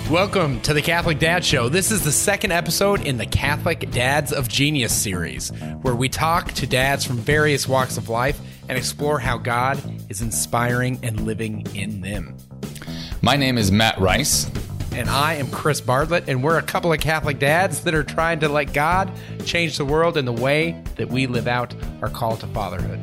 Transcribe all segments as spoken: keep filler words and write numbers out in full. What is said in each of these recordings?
Welcome to the Catholic Dad Show. This is the second episode in the Catholic Dads of Genius series, where we talk to dads from various walks of life and explore how God is inspiring and living in them. My name is Matt Rice. And I am Chris Bartlett, and we're a couple of Catholic dads that are trying to let God change the world in the way that we live out our call to fatherhood.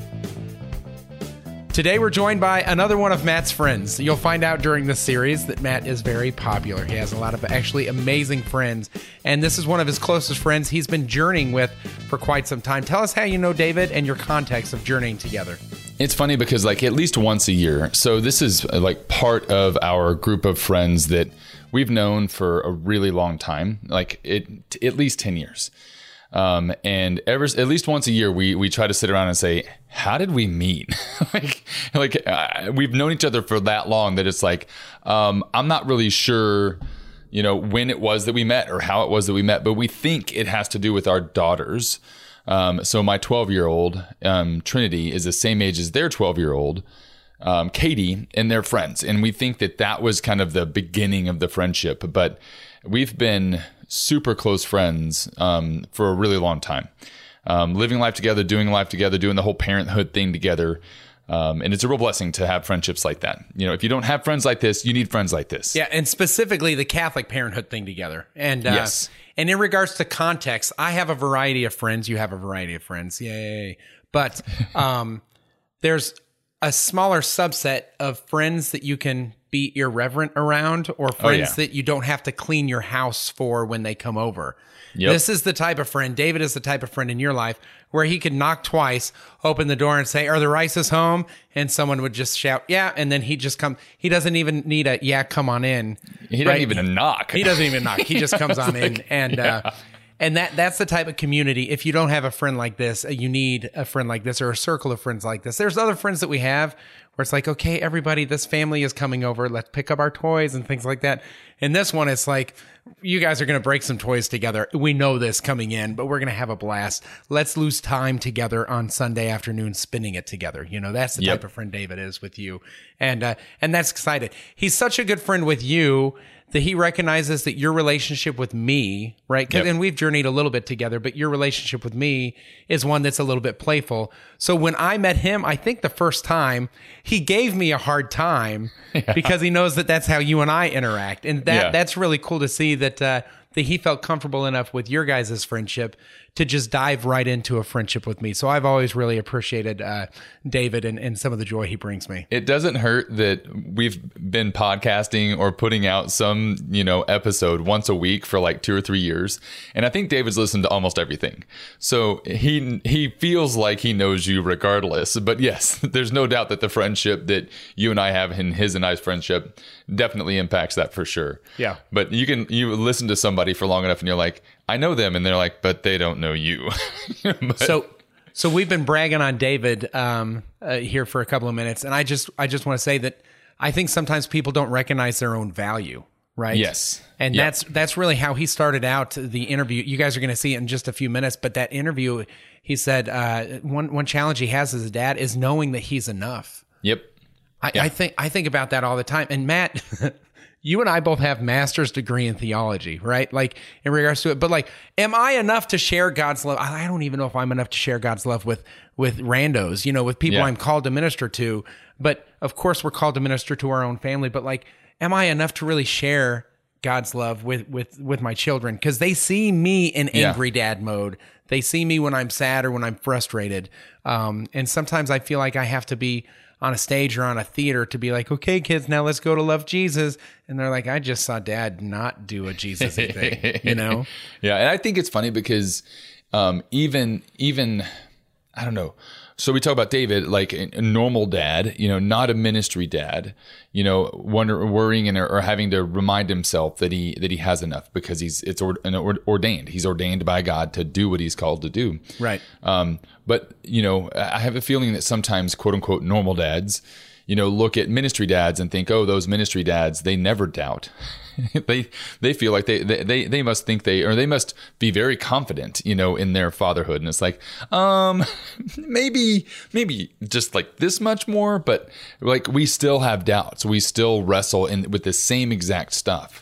Today we're joined by another one of Matt's friends. You'll find out during this series that Matt is very popular. He has a lot of actually amazing friends, and this is one of his closest friends he's been journeying with for quite some time. Tell us how you know David and your context of journeying together. It's funny because like at least once a year. So this is like part of our group of friends that we've known for a really long time, like it at least ten years. Um, and ever, at least once a year, we, we try to sit around and say, how did we meet? like, like uh, we've known each other for that long that it's like, um, I'm not really sure, you know, when it was that we met or how it was that we met, but we think it has to do with our daughters. Um, so my twelve year old, um, Trinity is the same age as their twelve year old, um, Katie, and their friends. And we think that that was kind of the beginning of the friendship, but we've been super close friends um, for a really long time, um, living life together, doing life together, doing the whole parenthood thing together. Um, and it's a real blessing to have friendships like that. You know, if you don't have friends like this, you need friends like this. Yeah, and specifically the Catholic parenthood thing together. And uh, yes. And in regards to context, I have a variety of friends. You have a variety of friends. Yay. But um, there's a smaller subset of friends that you can be irreverent around, or friends oh, yeah. that you don't have to clean your house for when they come over. Yep. This is the type of friend, David is the type of friend in your life where he could knock twice, open the door and say, are the Rices home? And someone would just shout, yeah. And then he'd just come. He doesn't even need a, yeah, come on in. He doesn't right? even knock. He doesn't even knock. He just comes on like, in. And, yeah. uh, And that that's the type of community. If you don't have a friend like this, you need a friend like this or a circle of friends like this. There's other friends that we have where it's like, okay, everybody, this family is coming over. Let's pick up our toys and things like that. And this one, it's like, you guys are going to break some toys together. We know this coming in, but we're going to have a blast. Let's lose time together on Sunday afternoon spinning it together. You know, that's the yep. type of friend David is with you. And, uh, and that's exciting. He's such a good friend with you that he recognizes that your relationship with me, right? Yep. And we've journeyed a little bit together, but your relationship with me is one that's a little bit playful. So when I met him, I think the first time, he gave me a hard time yeah. because he knows that that's how you and I interact. And that yeah. that's really cool to see that, uh, that he felt comfortable enough with your guys' friendship to just dive right into a friendship with me. So I've always really appreciated uh, David and, and some of the joy he brings me. It doesn't hurt that we've been podcasting or putting out some, you know, episode once a week for like two or three years. And I think David's listened to almost everything. So he he feels like he knows you regardless. But yes, there's no doubt that the friendship that you and I have and his and I's friendship definitely impacts that for sure. Yeah. But you can you listen to somebody for long enough and you're like, I know them, and they're like, but they don't know you. but, so, so we've been bragging on David um, uh, here for a couple of minutes, and I just, I just want to say that I think sometimes people don't recognize their own value, right? Yes, and yep. that's that's really how he started out the interview. You guys are going to see it in just a few minutes, but that interview, he said uh, one one challenge he has as a dad is knowing that he's enough. Yep. I, yeah. I think I think about that all the time, and Matt. You and I both have master's degree in theology, right? Like in regards to it, but like, am I enough to share God's love? I don't even know if I'm enough to share God's love with, with randos, you know, with people yeah. I'm called to minister to. But of course we're called to minister to our own family, but like, am I enough to really share God's love with, with, with my children? Cause they see me in angry yeah. dad mode. They see me when I'm sad or when I'm frustrated. Um, and sometimes I feel like I have to be on a stage or on a theater to be like, okay, kids, now let's go to love Jesus. And they're like, I just saw dad not do a Jesus thing, you know? Yeah. And I think it's funny because um, even, even, I don't know. So we talk about David, like a normal dad, you know, not a ministry dad, you know, wonder, worrying and or having to remind himself that he that he has enough because he's it's or, ordained. He's ordained by God to do what he's called to do. Right. Um, but you know, I have a feeling that sometimes quote unquote normal dads, you know, look at ministry dads and think, oh, those ministry dads, they never doubt. they they feel like they, they they must think they or they must be very confident, you know, in their fatherhood. And it's like, um, maybe maybe just like this much more, but like we still have doubts. We still wrestle in with the same exact stuff.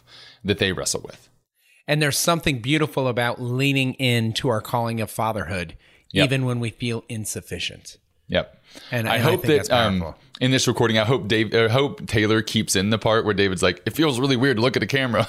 that they wrestle with. And there's something beautiful about leaning into our calling of fatherhood, yep. even when we feel insufficient. Yep. And, I and hope I that um, in this recording, I hope Dave, I hope Taylor keeps in the part where David's like, it feels really weird to look at the camera.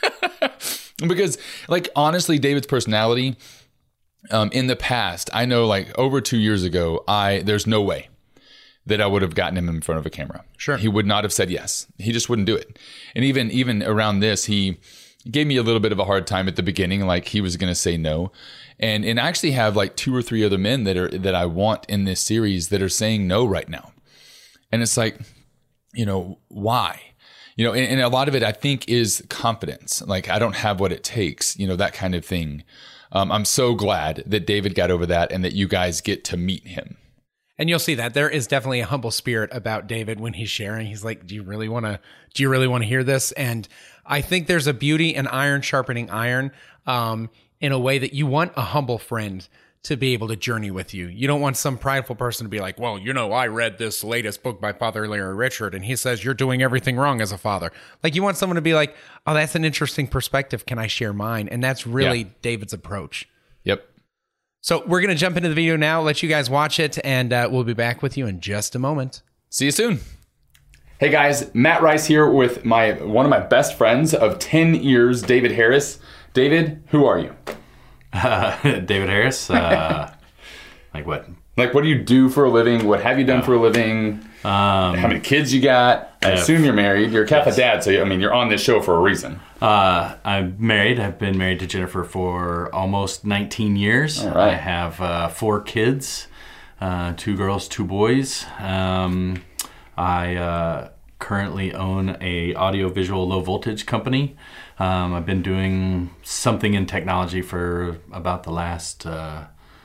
Because, like, honestly, David's personality, um, in the past, I know, like, over two years ago, I there's no way that I would have gotten him in front of a camera. Sure. He would not have said yes. He just wouldn't do it. And even even around this, he gave me a little bit of a hard time at the beginning, like he was going to say no. And and I actually have like two or three other men that are that I want in this series that are saying no right now. And it's like, you know, why? You know, and, and a lot of it, I think, is confidence. Like, I don't have what it takes, you know, that kind of thing. Um, I'm so glad that David got over that and that you guys get to meet him. And you'll see that there is definitely a humble spirit about David when he's sharing. He's like, do you really want to, do you really want to hear this? And I think there's a beauty in iron sharpening iron, um, in a way that you want a humble friend to be able to journey with you. You don't want some prideful person to be like, well, you know, I read this latest book by Father Larry Richard, and he says you're doing everything wrong as a father. Like, you want someone to be like, oh, that's an interesting perspective. Can I share mine? And that's really yeah. David's approach. Yep. So we're going to jump into the video now, let you guys watch it, and uh, we'll be back with you in just a moment. See you soon. Hey guys, Matt Rice here with my one of my best friends of ten years, David Harris. David, who are you? Uh, David Harris. Uh, like what? Like, what do you do for a living? What have you done oh. for a living? Um, How many kids you got? I, I assume have, you're married. You're a Catholic yes. dad, so I mean, you're on this show for a reason. Uh, I'm married. I've been married to Jennifer for almost nineteen years. All right. I have uh, four kids, uh, two girls, two boys. Um, I uh, currently own a audio-visual low-voltage company. Um, I've been doing something in technology for about the last uh,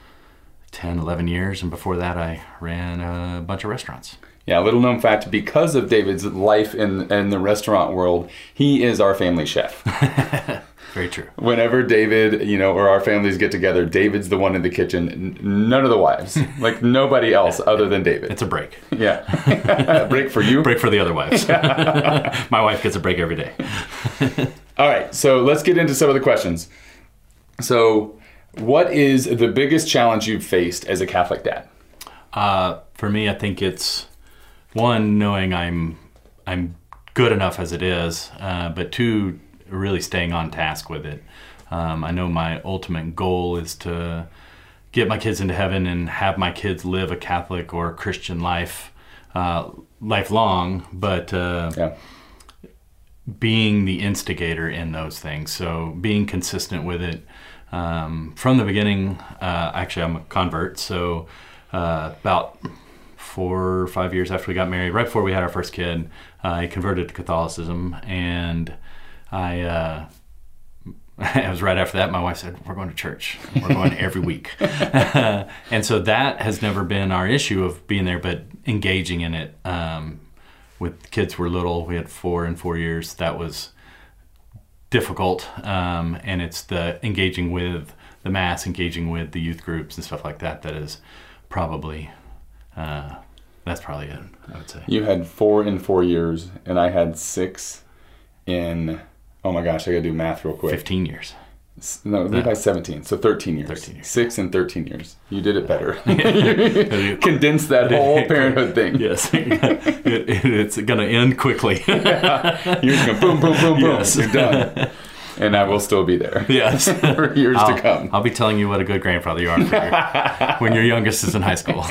ten, eleven years. And before that, I ran a bunch of restaurants. Yeah, little known fact, because of David's life in, in the restaurant world, he is our family chef. Very true. Whenever David, you know, or our families get together, David's the one in the kitchen. None of the wives. Like, nobody else other than David. It's a break. Yeah. A break for you? Break for the other wives. My wife gets a break every day. All right, so let's get into some of the questions. So, what is the biggest challenge you've faced as a Catholic dad? Uh, for me, I think it's, one, knowing I'm I'm good enough as it is, uh, but two, really staying on task with it. Um, I know my ultimate goal is to get my kids into heaven and have my kids live a Catholic or Christian life uh, lifelong, but uh, yeah. being the instigator in those things. So being consistent with it. Um, from the beginning, uh, actually I'm a convert, so uh, about four or five years after we got married, right before we had our first kid, uh, I converted to Catholicism, and I, uh, it was right after that, my wife said, we're going to church. We're going every week. And so that has never been our issue of being there, but engaging in it. Um, with kids were little, we had four and four years, that was difficult. Um, and it's the engaging with the Mass, engaging with the youth groups and stuff like that, that is probably, uh, that's probably it, I would say. You had four in four years, and I had six in, oh my gosh, I gotta do math real quick. fifteen years. No, leave by seventeen, so thirteen years. thirteen years. Six and thirteen years. You did it better. Condensed that whole parenthood thing. Yes. it, it, it's gonna end quickly. Yeah. You're just gonna boom, boom, boom, boom. Yes. You're done. And I will still be there. Yes. For years I'll, to come. I'll be telling you what a good grandfather you are for your, when your youngest is in high school.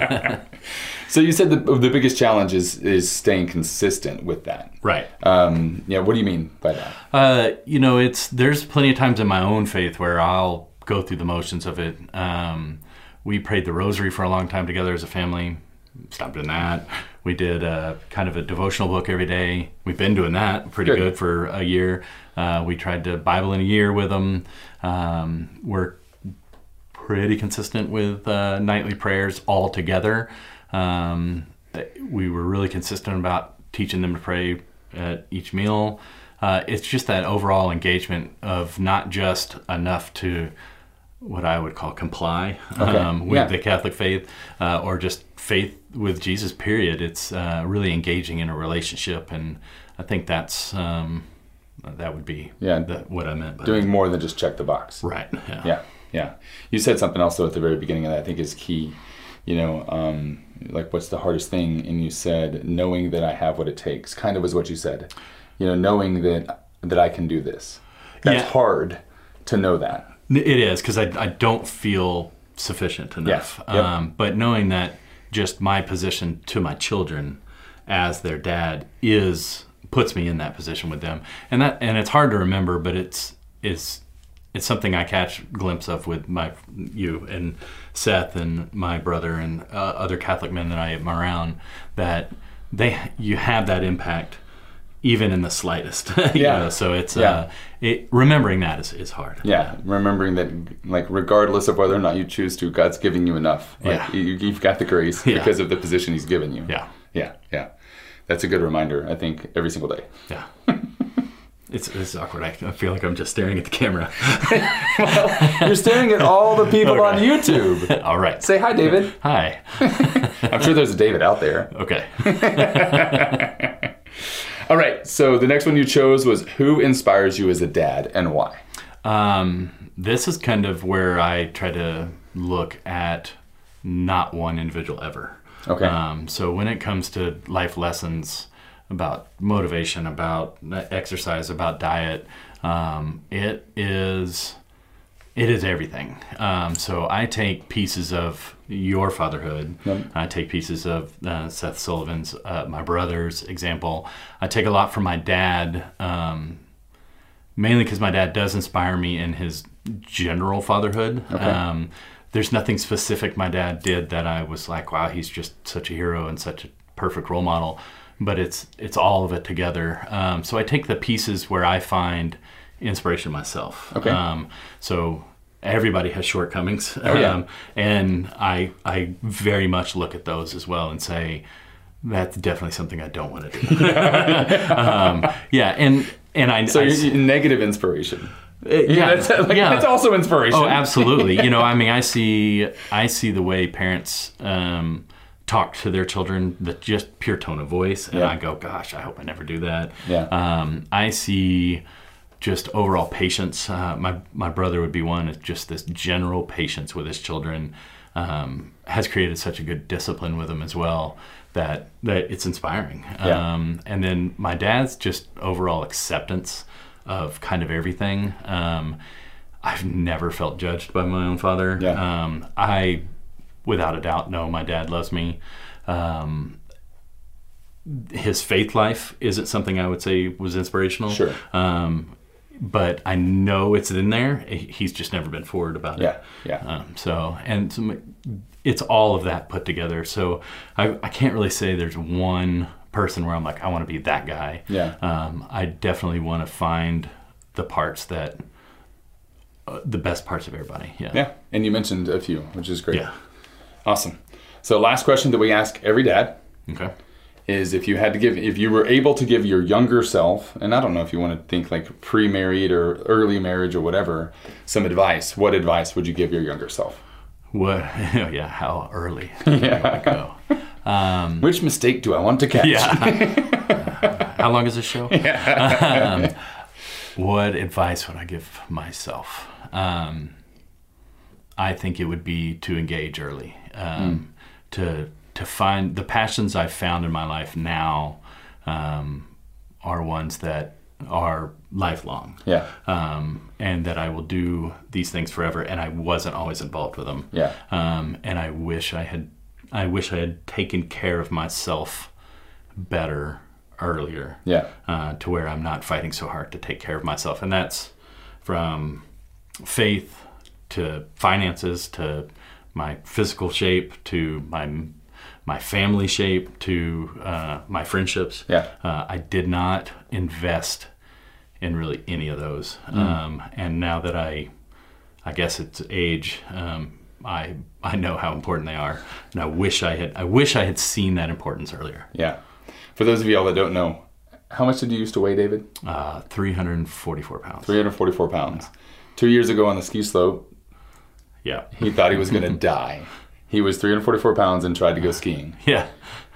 So you said the the biggest challenge is, is staying consistent with that. Right. Um, yeah, what do you mean by that? Uh, you know, it's there's plenty of times in my own faith where I'll go through the motions of it. Um, we prayed the rosary for a long time together as a family. Stopped doing that. We did a, kind of a devotional book every day. We've been doing that pretty good, good for a year. Uh, we tried to Bible in a year with them. Um, we're pretty consistent with uh, nightly prayers all together. Um, we were really consistent about teaching them to pray at each meal. Uh, it's just that overall engagement of not just enough to what I would call comply okay. um, with yeah. the Catholic faith uh, or just faith with Jesus, period. It's uh, really engaging in a relationship, and I think that's um, that would be Yeah. the, what I meant by Doing more than just check the box. right. Yeah. Yeah, yeah. You said something else though at the very beginning of that I think is key. You know, um, like what's the hardest thing? And you said knowing that I have what it takes. Kind of was what you said. You know, knowing that that I can do this. That's Yeah. hard to know that. It is, because I, I don't feel sufficient enough. Yeah. Yep. Um, but knowing that just my position to my children as their dad is puts me in that position with them, and that and it's hard to remember, but it's it's it's something I catch glimpse of with my you and Seth and my brother and uh, other Catholic men that I am around, that they you have that impact even in the slightest. you Yeah. know? So it's Yeah. uh, it, remembering that is, is hard. Yeah, remembering that, like, regardless of whether or not you choose to, God's giving you enough. Like, Yeah. you, you've got the grace Yeah. because of the position He's given you. Yeah. Yeah, yeah. That's a good reminder, I think, every single day. Yeah. It's, it's awkward. I, I feel like I'm just staring at the camera. You're staring at all the people on Okay. YouTube. All right. Say hi, David. Hi. I'm sure there's a David out there. Okay. All right, so the next one you chose was who inspires you as a dad and why? Um, this is kind of where I try to look at not one individual ever. Okay. Um, so when it comes to life lessons about motivation, about exercise, about diet, um, it is it is everything. Um, so I take pieces of your fatherhood. Yep. I take pieces of uh, Seth Sullivan's, uh, my brother's example. I take a lot from my dad. Um, Mainly because my dad does inspire me in his general fatherhood. Okay. Um, there's nothing specific my dad did that I was like, wow, he's just such a hero and such a perfect role model. But it's it's all of it together. Um, so I take the pieces where I find inspiration myself. Okay. Um, so everybody has shortcomings. Oh, yeah. um, and I I very much look at those as well and say, that's definitely something I don't want to do. um, yeah, and and I So I, you, you- negative inspiration. yeah, Yeah, that's, like, yeah. that's also inspiration. Oh, absolutely. You know, I mean, I see, I see the way parents um, talk to their children, the just pure tone of voice, and Yeah. I go, "Gosh, I hope I never do that." Yeah. Um, I see just overall patience. Uh, my my brother would be one. It's just this general patience with his children um, has created such a good discipline with them as well that that it's inspiring. Yeah. Um, and then my dad's just overall acceptance of kind of everything. Um, I've never felt judged by my own father. Yeah. Um, I, without a doubt, know my dad loves me. Um, his faith life isn't something I would say was inspirational. Sure. Um, but I know it's in there. He's just never been forward about it. Yeah, yeah. Um, so, and so it's all of that put together. So I, I can't really say there's one person where I'm like, I want to be that guy. Yeah. Um, I definitely want to find the parts that, uh, the best parts of everybody. Yeah. Yeah, and you mentioned a few, which is great. Yeah. Awesome. So last question that we ask every dad Okay. is if you had to give, if you were able to give your younger self, and I don't know if you want to think like pre-married or early marriage or whatever, some advice, what advice would you give your younger self? What? Yeah. How early do you want to go? Um, Which mistake do I want to catch? yeah. How long is this show? um, what advice would I give myself? Um, I think it would be to engage early, um, mm. to to find the passions I've found in my life now um, are ones that are lifelong. Yeah. Um, and that I will do these things forever. And I wasn't always involved with them. Yeah. Um, and I wish I had, I wish I had taken care of myself better earlier. Yeah. Uh, to where I'm not fighting so hard to take care of myself. And that's from faith to finances to my physical shape to my my family shape to uh, my friendships. Yeah. Uh, I did not invest in really any of those. Mm. Um, and now that I, I guess it's age, um, I I know how important they are, and I wish I had I wish I had seen that importance earlier. Yeah. For those of y'all that don't know, how much did you used to weigh, David? Uh, three hundred forty-four pounds. three hundred forty-four pounds. Two years ago on the ski slope, Yeah. he thought he was going to die. He was three hundred forty-four pounds and tried to go skiing. Yeah.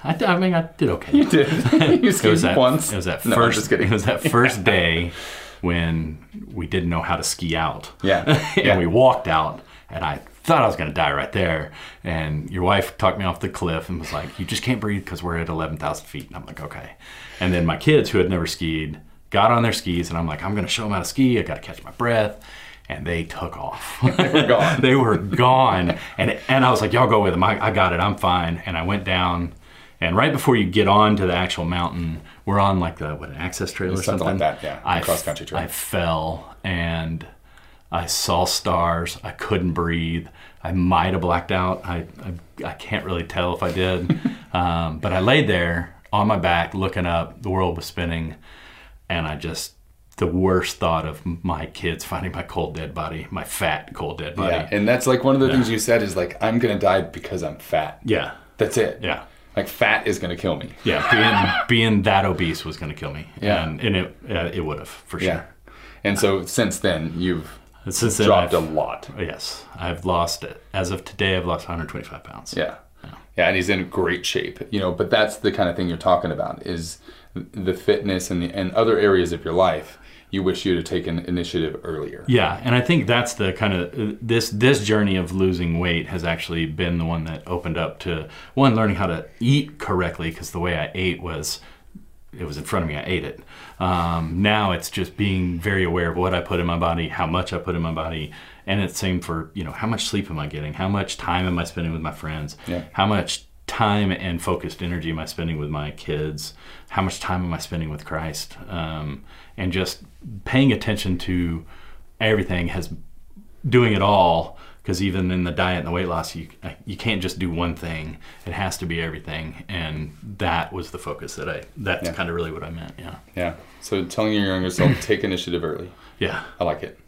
I, did- I mean, I did okay. You did. You It skied was that once. It was that No, I'm first. just kidding. It was that first day when we didn't know how to ski out. Yeah. and Yeah. we walked out, and I thought I was going to die right there. And your wife talked me off the cliff and was like, "You just can't breathe because we're at eleven thousand feet." And I'm like, "Okay." And then my kids, who had never skied, got on their skis, and I'm like, "I'm going to show them how to ski. I got to catch my breath." And they took off. They were gone. They were gone. And and I was like, "Y'all go with them. I, I got it. I'm fine." And I went down. And right before you get on to the actual mountain, we're on like the what an access trail or Something something like that, yeah, I cross country trail. I fell and I saw stars. I couldn't breathe. I might have blacked out. I I, I can't really tell if I did. um, but I laid there on my back, looking up. The world was spinning, and I just the worst thought of my kids finding my cold dead body, my fat cold dead body. Yeah, and that's like one of the things you said is like, I'm gonna die because I'm fat. Yeah. That's it. Yeah. Like fat is gonna kill me. Yeah, being being that obese was going to kill me. Yeah. and, and it uh, it would have for sure. Yeah. And so since then you've Since then, dropped I've- a lot. Yes, I've lost it. As of today, I've lost one hundred twenty-five pounds. Yeah. Yeah, and he's in great shape. You know, but that's the kind of thing you're talking about is the fitness and the, and other areas of your life. You wish you'd have taken initiative earlier. Yeah, and I think that's the kind of this this journey of losing weight has actually been the one that opened up to one learning how to eat correctly, because the way I ate was it was in front of me, I ate it. Um, now it's just being very aware of what I put in my body, how much I put in my body, and it's same for, you know, how much sleep am I getting, how much time am I spending with my friends, Yeah. how much time and focused energy am I spending with my kids, how much time am I spending with Christ, um, and just paying attention to everything, has doing it all, because even in the diet and the weight loss, you you can't just do one thing. It has to be everything, and that was the focus that I, that's Yeah. kind of really what I meant, yeah. Yeah. So telling your younger self, take initiative early. Yeah. I like it.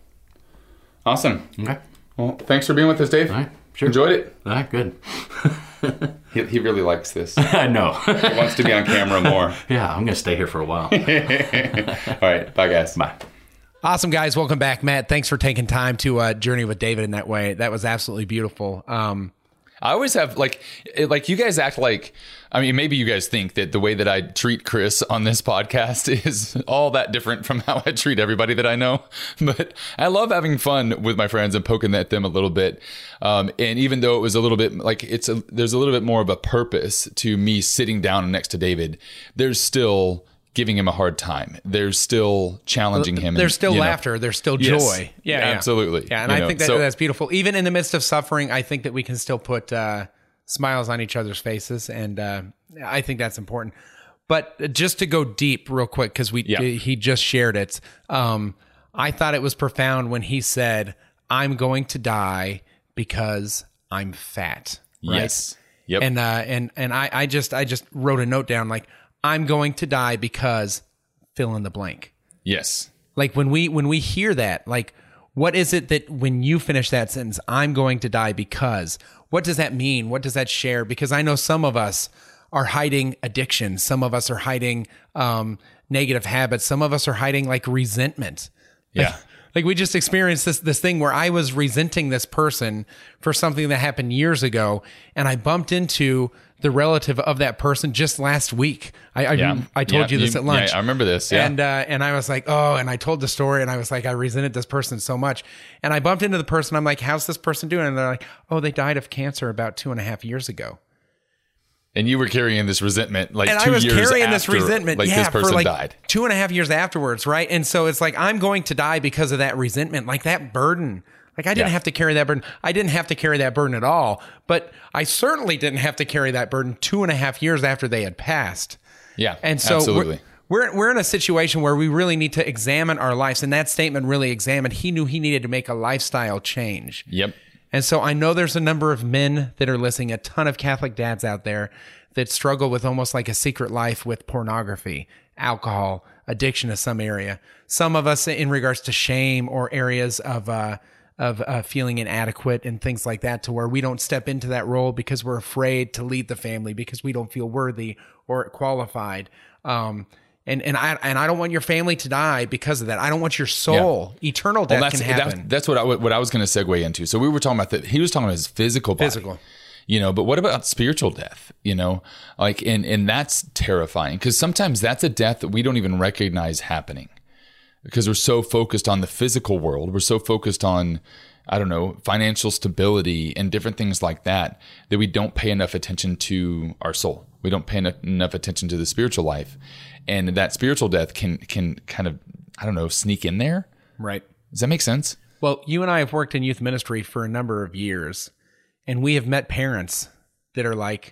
Awesome. Okay. Well, thanks for being with us, Dave. All right. Sure. Enjoyed it. All right, good. He, he really likes this. I know. He wants to be on camera more. Yeah, I'm going to stay here for a while. All right. Bye, guys. Bye. Awesome, guys. Welcome back. Matt, thanks for taking time to uh, journey with David in that way. That was absolutely beautiful. Um, I always have like, it- like you guys act like, I mean, maybe you guys think that the way that I treat Chris on this podcast is all that different from how I treat everybody that I know. But I love having fun with my friends and poking at them a little bit. Um, and even though it was a little bit like it's a, there's a little bit more of a purpose to me sitting down next to David, there's still giving him a hard time. There's still challenging him. there's and, still you know, laughter. There's still Yes. joy. Yeah, yeah. Absolutely. Yeah, and You I know, think that so- that's beautiful. Even in the midst of suffering, I think that we can still put uh, smiles on each other's faces, and uh, I think that's important. But just to go deep real quick, because we Yeah. he just shared it, um, I thought it was profound when he said, "I'm going to die because I'm fat." Right? Yes. Yep. And uh, and and I, I just I just wrote a note down like, I'm going to die because fill in the blank. yes. Like when we when we hear that, like what is it that when you finish that sentence, I'm going to die because, what does that mean? What does that share? Because I know some of us are hiding addiction. Some of us are hiding um, negative habits. Some of us are hiding like resentment. Yeah. Like we just experienced this this thing where I was resenting this person for something that happened years ago, and I bumped into the relative of that person just last week. I I, Yeah. I told Yeah. you this You- at lunch. yeah, I remember this, yeah. And uh, and I was like, oh, and I told the story, and I was like, I resented this person so much, and I bumped into the person. I'm like, how's this person doing? And they're like, oh, they died of cancer about two and a half years ago. And you were carrying this resentment like And two I was years carrying this after, resentment, like yeah, this person for like died. two and a half years afterwards, right? And so it's like I'm going to die because of that resentment, like that burden. Like I didn't Yeah. have to carry that burden. I didn't have to carry that burden at all, but I certainly didn't have to carry that burden two and a half years after they had passed. Yeah, And so absolutely. We're, we're we're in a situation where we really need to examine our lives, and that statement really examined. He knew he needed to make a lifestyle change. Yep. And so I know there's a number of men that are listening, a ton of Catholic dads out there that struggle with almost like a secret life with pornography, alcohol, addiction to some area. Some of us in regards to shame or areas of uh, of uh, feeling inadequate and things like that, to where we don't step into that role because we're afraid to lead the family, because we don't feel worthy or qualified. Um, and and I and I don't want your family to die because of that. I don't want your soul, eternal death Well, that's can happen. that's, that's what I what I was going to segue into. So we were talking about that. He was talking about his physical body. Physical. You know, but what about spiritual death? You know, like, and, and that's terrifying because sometimes that's a death that we don't even recognize happening because we're so focused on the physical world. We're so focused on, I don't know, financial stability and different things like that, that we don't pay enough attention to our soul. We don't pay enough, enough attention to the spiritual life. And that spiritual death can, can kind of, I don't know, sneak in there. Right. Does that make sense? Well, you and I have worked in youth ministry for a number of years, and we have met parents that are like,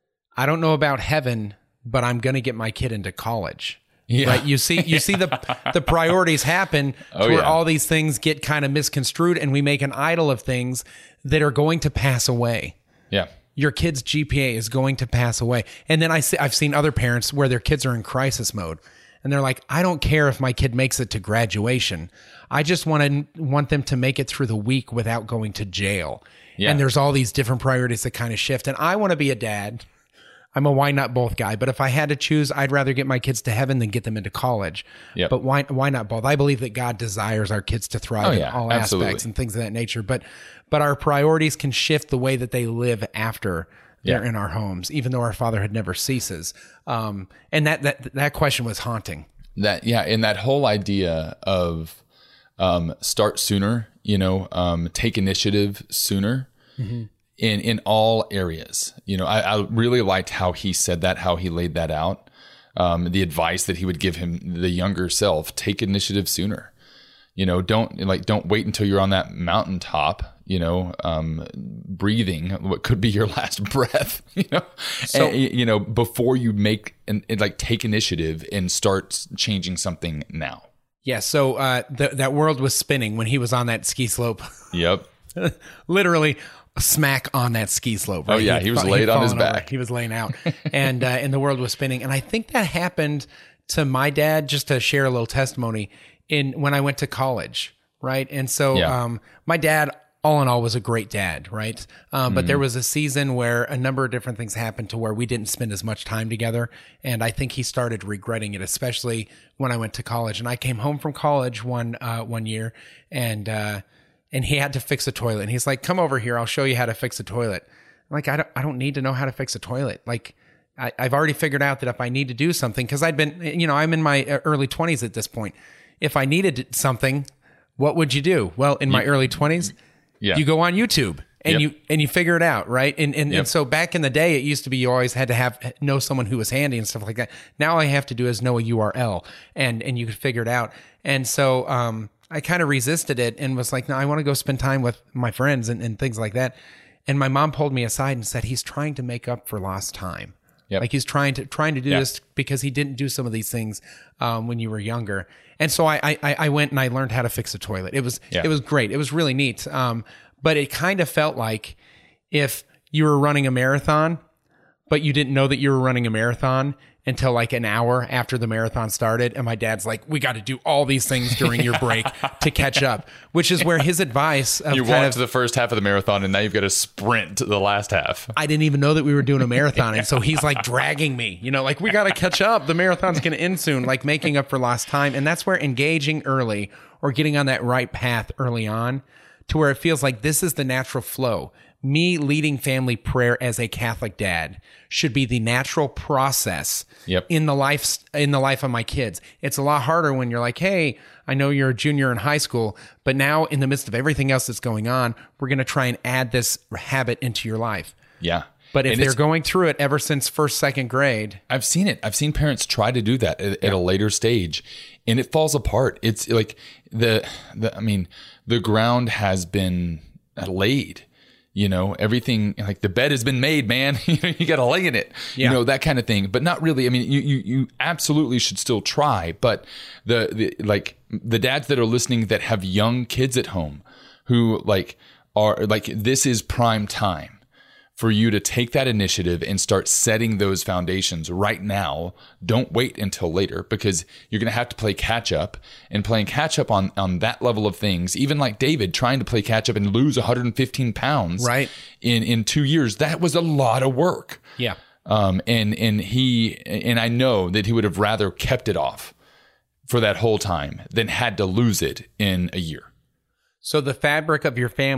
I don't know about heaven, but I'm going to get my kid into college. Yeah. Right. You see, you see the the priorities happen Oh, to where yeah. all these things get kind of misconstrued, and we make an idol of things that are going to pass away. Yeah. Your kid's G P A is going to pass away. And then I see, I've seen other parents where their kids are in crisis mode, and they're like, I don't care if my kid makes it to graduation. I just want to want them to make it through the week without going to jail. Yeah. And there's all these different priorities that kind of shift. And I want to be a dad. I'm a why not both guy, but if I had to choose, I'd rather get my kids to heaven than get them into college. Yep. But why why not both? I believe that God desires our kids to thrive Oh, in yeah, all absolutely. aspects and things of that nature. But but our priorities can shift the way that they live after they're Yeah. in our homes, even though our fatherhood never ceases. Um, and that that that question was haunting. That, yeah. And that whole idea of um, start sooner, you know, um, take initiative sooner. Mm-hmm. In, in all areas. You know, I, I really liked how he said that, how he laid that out. Um, the advice that he would give him, the younger self, take initiative sooner. You know, don't like, don't wait until you're on that mountaintop, you know, um, breathing what could be your last breath, you know, So- and, you know, before you make and, and like take initiative and start changing something now. Yeah. So uh, the, that world was spinning when he was on that ski slope, Yep. literally smack on that ski slope. Oh, yeah, He'd he was fa- laid he'd on his fallen over. back. He was laying out, and uh, and the world was spinning. And I think that happened to my dad. Just to share a little testimony, in when I went to college, right? And so, Yeah. um, my dad, all in all, was a great dad, right? Um, but Mm-hmm. there was a season where a number of different things happened to where we didn't spend as much time together, and I think he started regretting it, especially when I went to college. And I came home from college one uh, one year, and uh, and he had to fix a toilet. And he's like, "Come over here, I'll show you how to fix a toilet." I'm like, I don't, I don't need to know how to fix a toilet. Like, I, I've already figured out that if I need to do something, because I'd been, you know, I'm in my early twenties at this point. If I needed something, what would you do? Well, in my early twenties, Yeah. you go on YouTube and Yep. you and you figure it out, right? And and, Yep. and so back in the day, it used to be you always had to have know someone who was handy and stuff like that. Now all I have to do is know a U R L, and and you could figure it out. And so um, I kind of resisted it and was like, no, I want to go spend time with my friends and, and things like that. And my mom pulled me aside and said, he's trying to make up for lost time. Yep. Like he's trying to trying to do Yeah. this because he didn't do some of these things um, when you were younger. And so I, I I went and I learned how to fix a toilet. It was Yeah. it was great. It was really neat. Um, but it kind of felt like if you were running a marathon, but you didn't know that you were running a marathon until like an hour after the marathon started. And my dad's like, we got to do all these things during your break to catch up, which is where his advice of You kind walked of, to the first half of the marathon and now you've got to sprint to the last half. I didn't even know that we were doing a marathon. And so he's like dragging me, you know, like we got to catch up. The marathon's going to end soon, like making up for lost time. And that's where engaging early or getting on that right path early on to where it feels like this is the natural flow. Me leading family prayer as a Catholic dad should be the natural process Yep. in the life in the life of my kids. It's a lot harder when you're like, hey, I know you're a junior in high school, but now in the midst of everything else that's going on, we're going to try and add this habit into your life. Yeah. But if And they're it's- going through it ever since first, second grade, I've seen it. I've seen parents try to do that at, at a later stage and it falls apart. It's like the, the, I mean, the ground has been laid, you know, everything like the bed has been made, man. You got to lay in it, Yeah. you know, that kind of thing, but not really. I mean, you, you, you absolutely should still try, but the, the, like the dads that are listening that have young kids at home who like are like, this is prime time for you to take that initiative and start setting those foundations right now. Don't wait until later because you're going to have to play catch up, and playing catch up on, on that level of things, even like David trying to play catch up and lose one hundred fifteen pounds Right. in, in two years. That was a lot of work. yeah. Um, and, and he, and I know that he would have rather kept it off for that whole time than had to lose it in a year. So the fabric of your family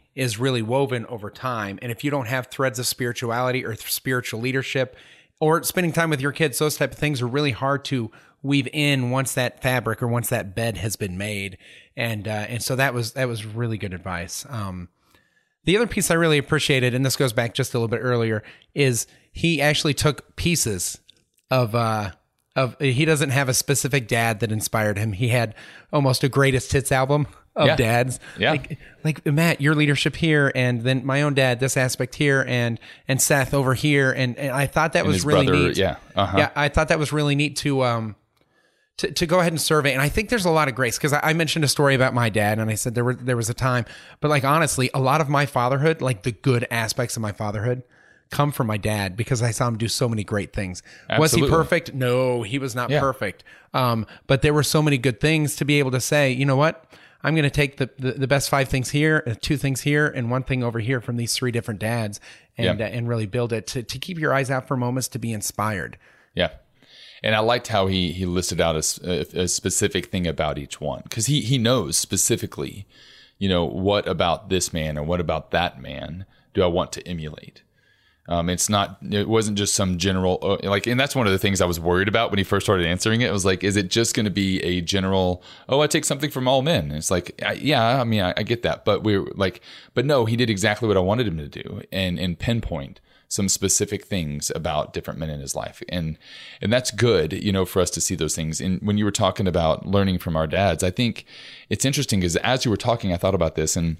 is really woven over time. And if you don't have threads of spirituality or spiritual leadership or spending time with your kids, those type of things are really hard to weave in once that fabric or once that bed has been made. And uh, and so that was that was really good advice. Um, the other piece I really appreciated, and this goes back just a little bit earlier, is he actually took pieces of uh, of he doesn't have a specific dad that inspired him. He had almost a greatest hits album of Yeah. dads. Yeah. Like, like Matt, your leadership here, and then my own dad, this aspect here, and and Seth over here. And, and I thought that was his really brother, neat. yeah. Uh-huh. Yeah, I thought that was really neat to um to, to go ahead and survey. And I think there's a lot of grace, because I, I mentioned a story about my dad, and I said there were there was a time, but like honestly, a lot of my fatherhood, like the good aspects of my fatherhood, come from my dad, because I saw him do so many great things. Was he Absolutely. perfect? No, he was not Yeah. perfect. Um, but there were so many good things to be able to say, you know what? I'm going to take the, the, the best five things here, uh, two things here, and one thing over here from these three different dads, and Yeah. uh, and really build it to, to keep your eyes out for moments to be inspired. Yeah. And I liked how he he listed out a, s- a- a specific thing about each one, because he, he knows specifically, you know, what about this man or what about that man do I want to emulate? Um, it's not, it wasn't just some general, uh, like, and that's one of the things I was worried about when he first started answering it. It was like, is it just going to be a general, oh, I take something from all men? And it's like, I, yeah, I mean, I, I get that, but we're like, but no, he did exactly what I wanted him to do, and, and pinpoint some specific things about different men in his life. And, and that's good, you know, for us to see those things. And when you were talking about learning from our dads, I think it's interesting, because as you were talking, I thought about this, and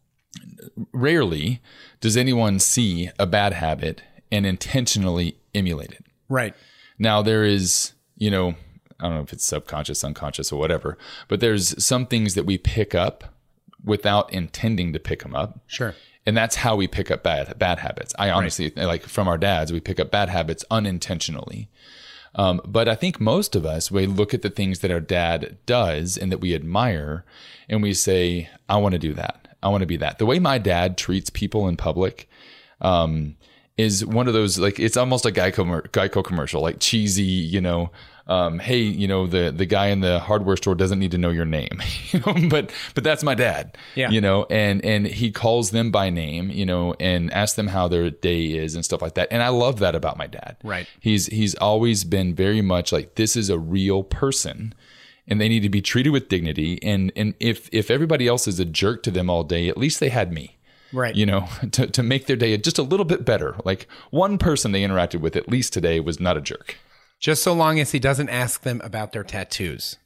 rarely does anyone see a bad habit and intentionally emulate it. Right. Now, there is, you know, I don't know if it's subconscious, unconscious, or whatever, but there's some things that we pick up without intending to pick them up. Sure. And that's how we pick up bad bad habits. I honestly, like from our dads, we pick up bad habits unintentionally. Um, but I think most of us, we look at the things that our dad does and that we admire, and we say, I want to do that. I want to be that. The way my dad treats people in public um, is one of those, like, it's almost a Geico, Geico commercial, like cheesy, you know, um, hey, you know, the, the guy in the hardware store doesn't need to know your name, you know, but, but that's my dad, Yeah. you know, and, and he calls them by name, you know, and asks them how their day is and stuff like that. And I love that about my dad. Right. He's, he's always been very much like, this is a real person, and they need to be treated with dignity. And, and if, if everybody else is a jerk to them all day, at least they had me. Right. You know, to, to make their day just a little bit better. Like, one person they interacted with at least today was not a jerk. Just so long as he doesn't ask them about their tattoos.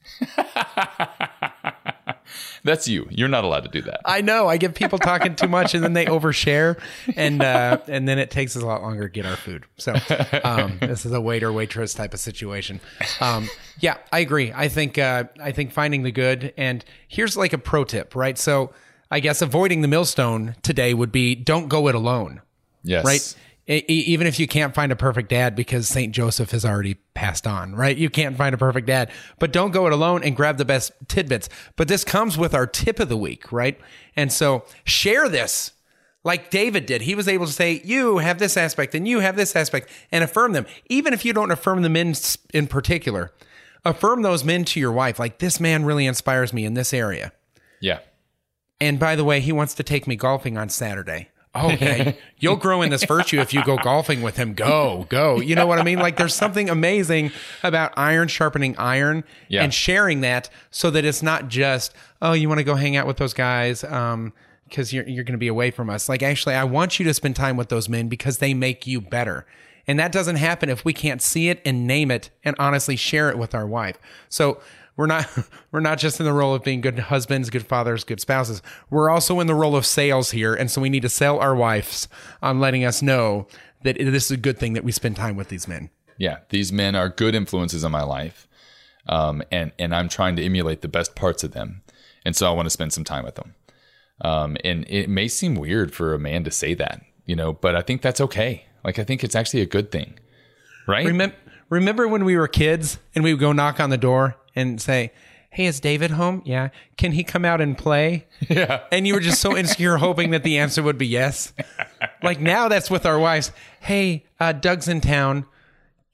That's you. You're not allowed to do that. I know. I get people talking too much, and then they overshare, and uh, and then it takes us a lot longer to get our food. So um, this is a waiter waitress type of situation. Um, yeah, I agree. I think uh, I think finding the good, and here's like a pro tip, right? So I guess avoiding the millstone today would be, don't go it alone, Yes. right? E- e- Even if you can't find a perfect dad, because Saint Joseph has already passed on, right? You can't find a perfect dad, but don't go it alone and grab the best tidbits. But this comes with our tip of the week, right? And so share this like David did. He was able to say, you have this aspect and you have this aspect, and affirm them. Even if you don't affirm the men in particular, affirm those men to your wife. Like, this man really inspires me in this area. Yeah. And by the way, he wants to take me golfing on Saturday. Okay, you'll grow in this virtue if you go golfing with him. Go, go. You know what I mean? Like, there's something amazing about iron sharpening iron, Yeah. and sharing that, so that it's not just, oh, you want to go hang out with those guys um, because you're you're going to be away from us. Like, actually, I want you to spend time with those men because they make you better. And that doesn't happen if we can't see it and name it and honestly share it with our wife. So we're not we're not just in the role of being good husbands, good fathers, good spouses. We're also in the role of sales here. And so we need to sell our wives on letting us know that this is a good thing that we spend time with these men. Yeah. These men are good influences in my life. Um, and, and I'm trying to emulate the best parts of them. And so I want to spend some time with them. Um, and it may seem weird for a man to say that, you know, but I think that's okay. Like, I think it's actually a good thing, right? Remember, remember when we were kids and we would go knock on the door and say, hey, is David home? Yeah. Can he come out and play? Yeah. And you were just so insecure, hoping that the answer would be yes. Like, now that's with our wives. Hey, uh, Doug's in town.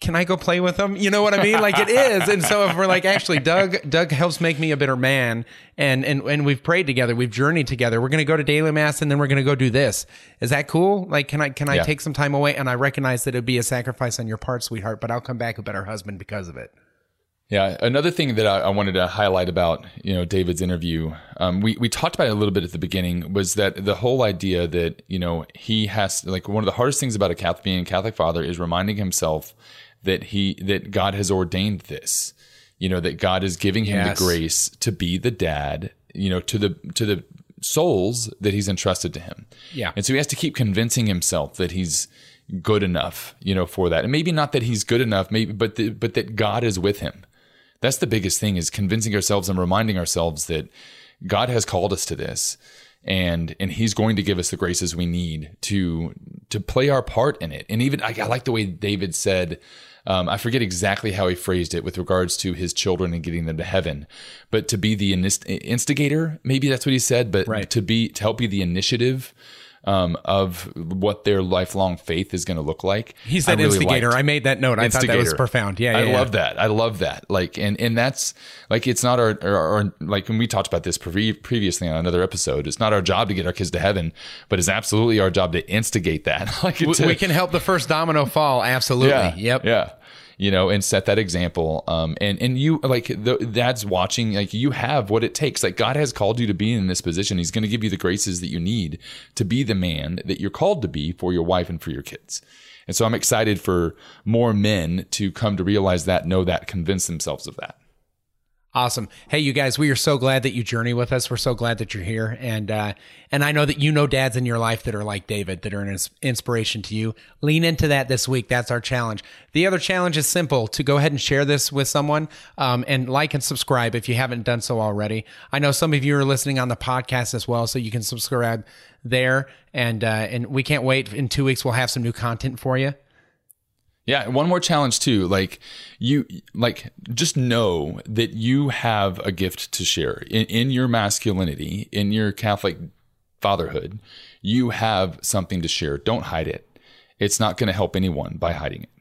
can I go play with them? You know what I mean? Like it is. And so if we're like, actually, Doug, Doug helps make me a better man. And, and, and we've prayed together. We've journeyed together. We're going to go to daily mass and then we're going to go do this. Is that cool? Like, can I, can I Yeah. take some time away? And I recognize that it'd be a sacrifice on your part, sweetheart, but I'll come back a better husband because of it. Yeah, another thing that I, I wanted to highlight about, you know, David's interview, um, we, we talked about it a little bit at the beginning, was that the whole idea that, you know, he has, like, one of the hardest things about a Catholic, being a Catholic father is reminding himself that he, that God has ordained this, you know, that God is giving him Yes. the grace to be the dad, you know, to the, to the souls that he's entrusted to him. Yeah. And so he has to keep convincing himself that he's good enough, you know, for that. And maybe not that he's good enough, maybe, but, the, but that God is with him. That's the biggest thing, is convincing ourselves and reminding ourselves that God has called us to this, and and He's going to give us the graces we need to to play our part in it. And even I, I like the way David said, um, I forget exactly how he phrased it with regards to his children and getting them to heaven, but to be the inist- instigator, maybe that's what he said, but Right. to be to help be the initiative um, of what their lifelong faith is going to look like. He said I really instigator. liked. I made that note. I thought that was Instigator. profound. Yeah, yeah I yeah. love that. I love that. Like, and, and that's like, it's not our, our, our like when we talked about this pre- previously on another episode, it's not our job to get our kids to heaven, but it's absolutely our job to instigate that. Like, We, to, we can help the first domino fall. Absolutely. yeah, Yep. yeah. You know, and set that example. Um, and, and you, like, the dad's watching, like, you have what it takes. Like, God has called you to be in this position. He's going to give you the graces that you need to be the man that you're called to be for your wife and for your kids. And so I'm excited for more men to come to realize that, know that, convince themselves of that. Awesome. Hey, you guys, we are so glad that you journey with us. We're so glad that you're here. And, uh, and I know that you know dads in your life that are like David, that are an ins- inspiration to you. Lean into that this week. That's our challenge. The other challenge is simple: to go ahead and share this with someone, um, and like and subscribe if you haven't done so already. I know some of you are listening on the podcast as well, so you can subscribe there. And, uh, and we can't wait. In two weeks, we'll have some new content for you. Yeah, one more challenge too. Like you, like just know that you have a gift to share in, in your masculinity, in your Catholic fatherhood. You have something to share. Don't hide it. It's not going to help anyone by hiding it.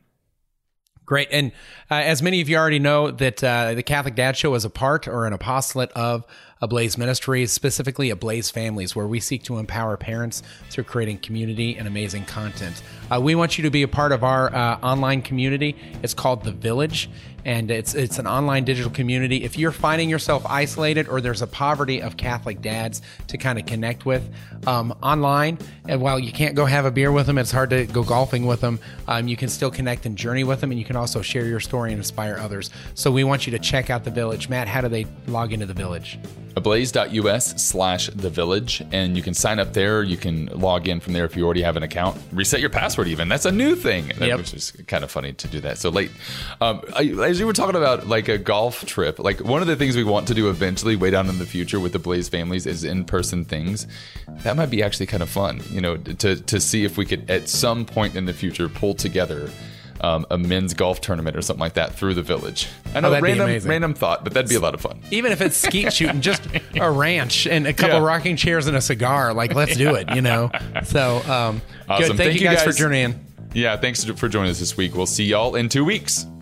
Great. And uh, as many of you already know, that uh, the Catholic Dad Show is a part or an apostolate of Ablaze Ministries, specifically Ablaze Families, where we seek to empower parents through creating community and amazing content. Uh, we want you to be a part of our uh, online community. It's called The Village, and it's it's an online digital community. If you're finding yourself isolated, or there's a poverty of Catholic dads to kind of connect with um, online, and while you can't go have a beer with them, it's hard to go golfing with them, um, you can still connect and journey with them, and you can also share your story and inspire others. So we want you to check out The Village. Matt, how do they log into The Village? ablaze.us slash the village, and you can sign up there. You can log in from there if you already have an account. Reset your password even. That's a new thing. Yep. Which is kind of funny to do that so late. Um, I, as you were talking about like a golf trip, like one of the things we want to do eventually way down in the future with the Blaze families is in-person things. That might be actually kind of fun, you know, to, to see if we could at some point in the future pull together Um, a men's golf tournament or something like that through the village. I know, Oh, that'd be random, amazing. random thought, but that'd be a lot of fun. Even if it's skeet shooting, just a ranch and a couple Yeah. rocking chairs and a cigar, like let's do it, you know? So, um, Awesome. good. Thank, you guys, for journeying. Yeah, thanks for joining us this week. We'll see y'all in two weeks.